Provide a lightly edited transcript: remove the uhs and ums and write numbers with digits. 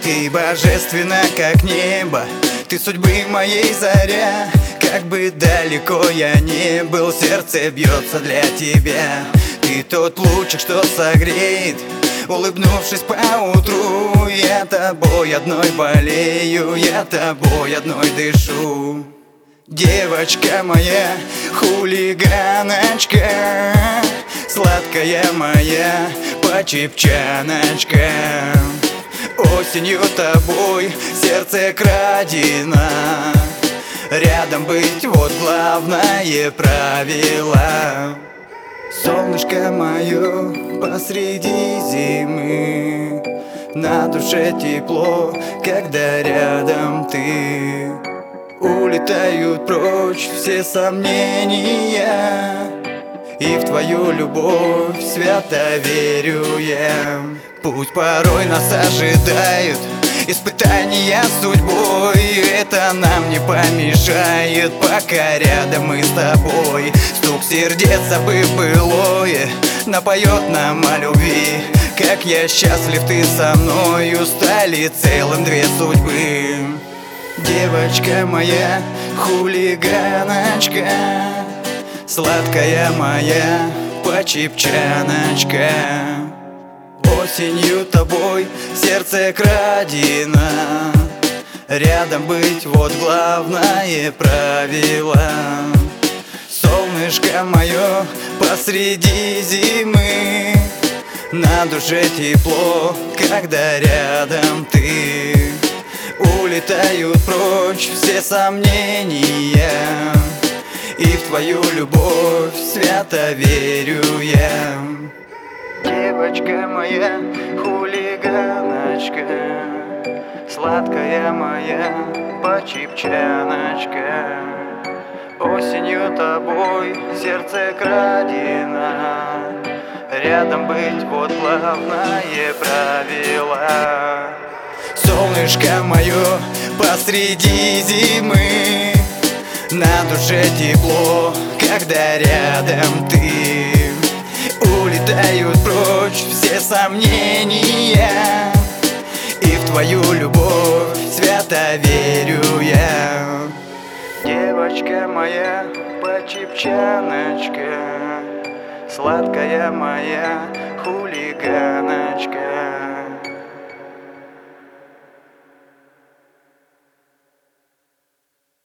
Ты божественна, как небо, ты судьбы моей заря. Как бы далеко я не был, сердце бьется для тебя. Ты тот лучик, что согреет, улыбнувшись поутру. Я тобой одной болею, я тобой одной дышу. Девочка моя, хулиганочка, сладкая моя почепчаночка. Осенью тобой сердце крадено, рядом быть вот главное правило. Солнышко мое посреди зимы, на душе тепло, когда рядом ты. Улетают прочь все сомнения, и в твою любовь свято верю я. Пусть порой нас ожидают испытания судьбой, это нам не помешает, пока рядом мы с тобой. Стук сердец, забыв былое, напоет нам о любви. Как я счастлив, ты со мною, стали целым две судьбы. Девочка моя, хулиганочка, сладкая моя почепчаночка. Осенью тобой сердце крадено, рядом быть вот главное правило. Солнышко мое посреди зимы, на душе тепло, когда рядом ты. Улетают прочь все сомнения, и в твою любовь свято верю я. Девочка моя, хулиганочка, сладкая моя почепчаночка. Осенью тобой сердце крадено, рядом быть вот главное правило. Солнышко мое посреди зимы, на душе тепло, когда рядом ты. Улетают прочь все сомнения, и в твою любовь свято верю я. Девочка моя почепчаночка, сладкая моя хулиганочка.